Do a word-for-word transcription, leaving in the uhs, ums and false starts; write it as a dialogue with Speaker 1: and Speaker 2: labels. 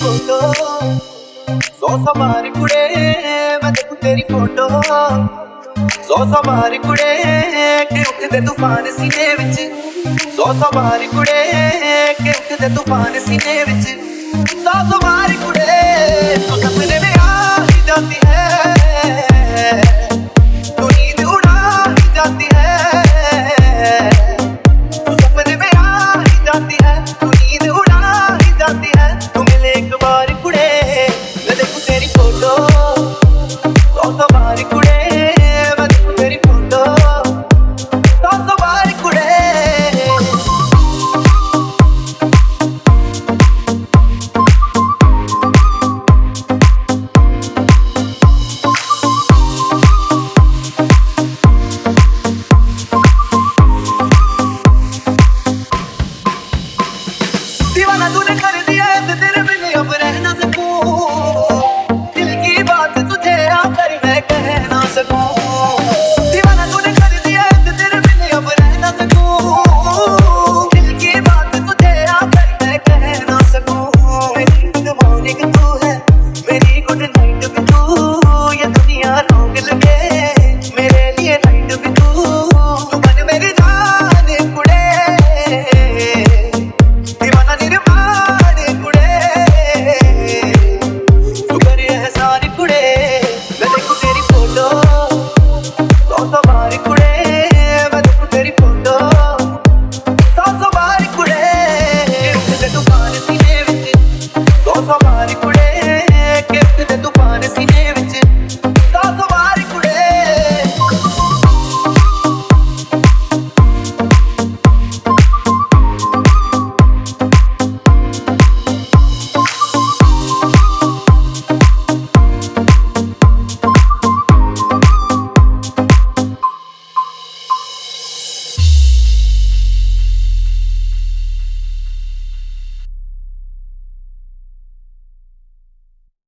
Speaker 1: photo सौ सवार कुड़े मैं देखूं तेरी फोटो सौ सवार कुड़े के उठदे तूफान सीने विच सौ सवार कुड़े के उठदे तूफान सीने विच सौ सवार कुड़े तू सपने में आ ही जाती है तू नींद उड़ा ही जाती है तू सपने में आ ही जाती है तू नींद उड़ा ही जाती है तू मिले एक बार कुड़े मैं देखूं तेरी फोटो सौ सवार कुड़े मैं देखूं तेरी फोटो सौ सवार कुड़े दीवाना तूने कर दिया है तेरे बिन अब रहना सकूं